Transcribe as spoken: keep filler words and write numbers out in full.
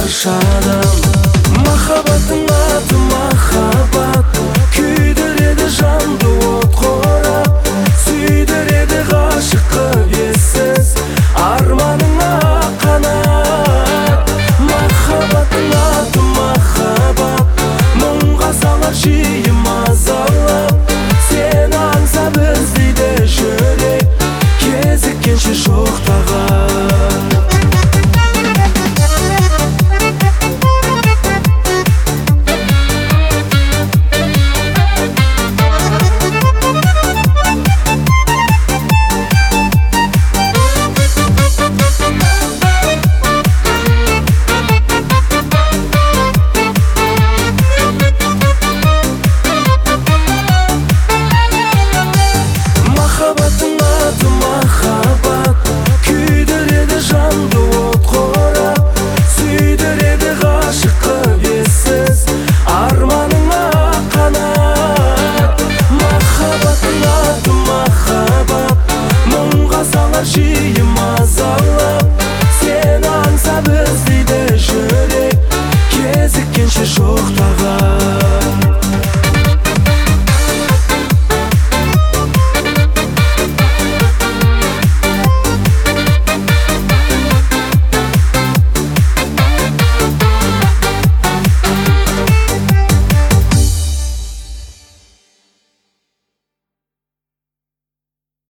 шаршадым. Махаббаттың аты махаббат, күйдіреді жанды от қорап, сүйдіреді ғашық қып ессіз арманыңа қанат. Махаббаттың аты махаббат, мұңға салар жиі мазалап, сені аңсап іздейді жүрек, кезіккенше жоқтаған. Махаббаттың аты махаббат, күйдіреді жанды от қорап, сүйдіреді ғашық қып ессіз арманыңа қанат. Махаббаттың аты махаббат, мұңға салар жиі